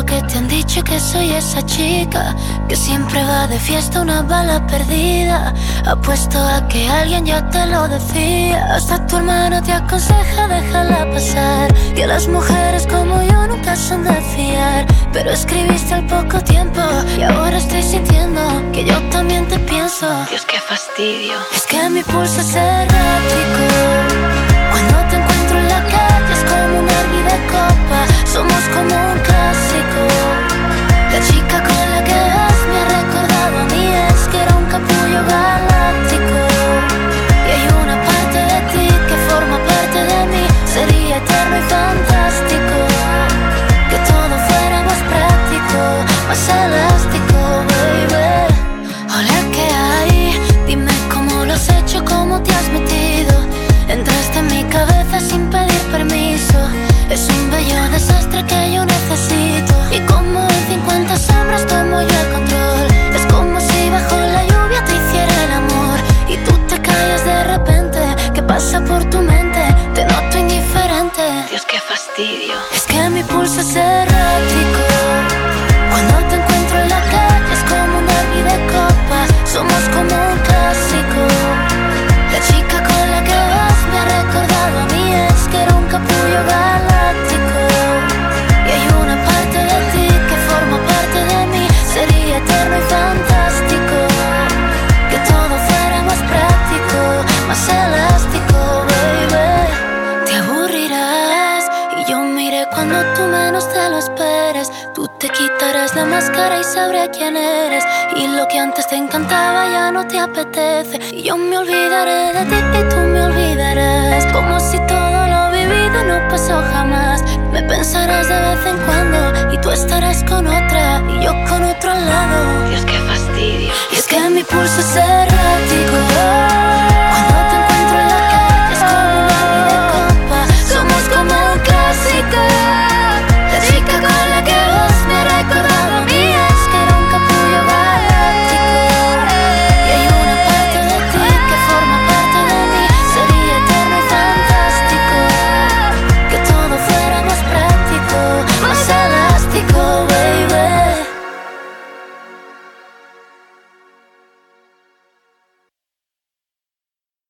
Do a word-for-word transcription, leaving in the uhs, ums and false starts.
que te han dicho que soy esa chica que siempre va de fiesta una bala perdida. Apuesto a que alguien ya te lo decía. Hasta tu hermano te aconseja déjala pasar, que las mujeres como yo nunca son de fiar. Pero escribiste al poco tiempo y ahora estoy sintiendo que yo también te pienso. Dios, qué fastidio. Es que mi pulso es errático. Cuando te encuentro en la calle es como un herbi de copa. Somos como un clásico. La chica con la que vas me ha recordado a mí. Es que era un capullo galáctico. Y hay una parte de ti que forma parte de mí. Sería eterno y fantástico que todo fuera más práctico, más elástico, baby. Hola, ¿qué hay? Dime cómo lo has hecho, cómo te has metido. Entraste en mi cabeza sin pedir permiso. Es un bello desastre que yo necesito. Y como en cincuenta sombras tomo yo el control. Es como si bajo la lluvia te hiciera el amor y tú te callas de repente. ¿Qué pasa por tu mente? Te noto indiferente. Dios, qué fastidio. Es que mi pulso es errático. Cuando te encuentro en la calle es como un herbi de copa. Somos como un clásico. La chica con la que vas me ha recordado a mí. Es que era un capullo galáctico. Y hay una parte de ti que forma parte de mí. Sería eterno y fantástico que todo fuera más práctico, más elástico, baby. Te aburrirás y yo miré cuando tú menos te lo esperes. Tú te quitarás la máscara y sabré quién eres. Y lo que antes te encantaba ya no te apetece. Y yo me olvidaré de ti y tú me olvidarás. Como si todo lo vivido no pasó jamás. Me pensarás de vez en cuando y tú estarás con otra y yo con otro al lado. Dios, qué fastidio. Y es que mi pulso es errático.